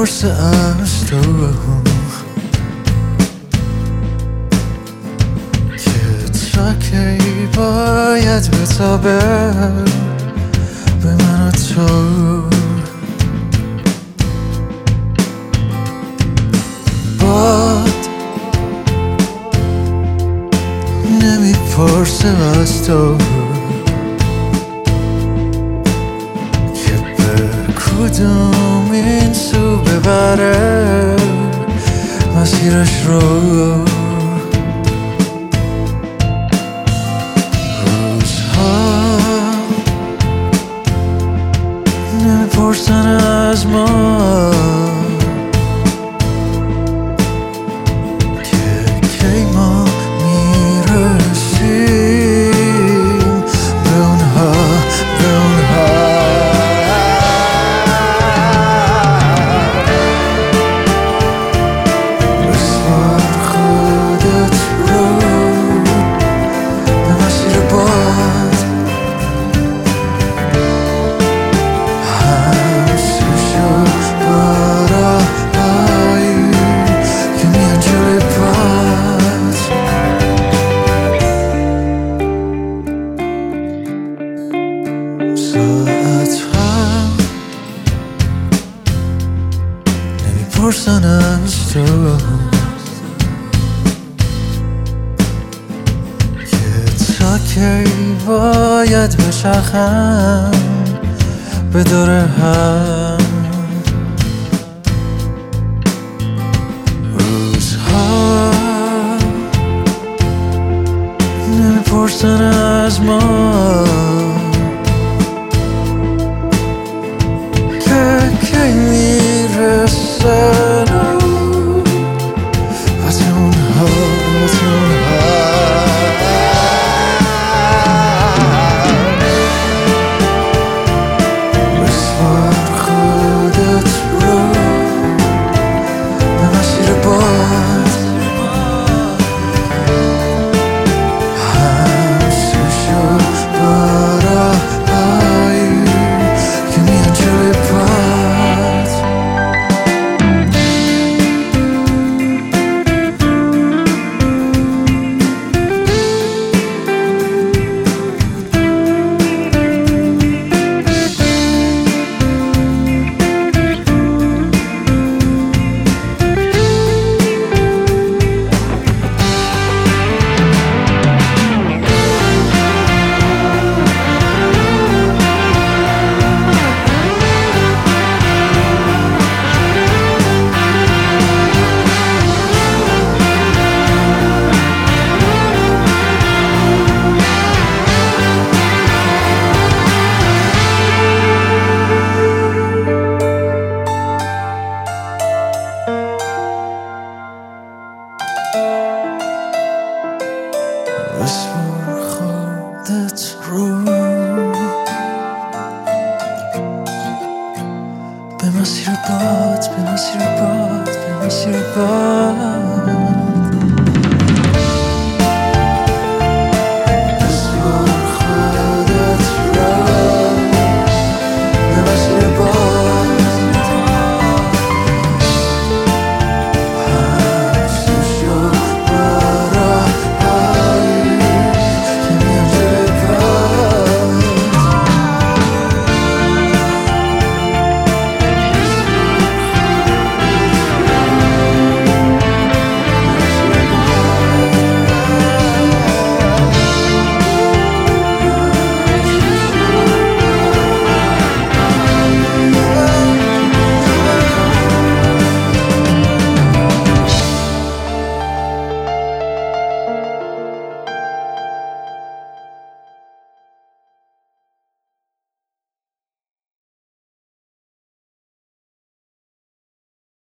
نمیپرسه از تو که تا کی باید بتابه به من و تو. باد نمیپرسه از تو که به کدوم این سو ببره مسیرش رو. روزها نمیپرسن از ما که کی ما میرسیم به اونها. بسپار خودت رو به مسیر باد، همسوشو بارهایی که میان جلوی پات. ساعتها نمیپرسن از تو که تا کی باید بچرخم به دور هم. روزها نمیپرسن از ما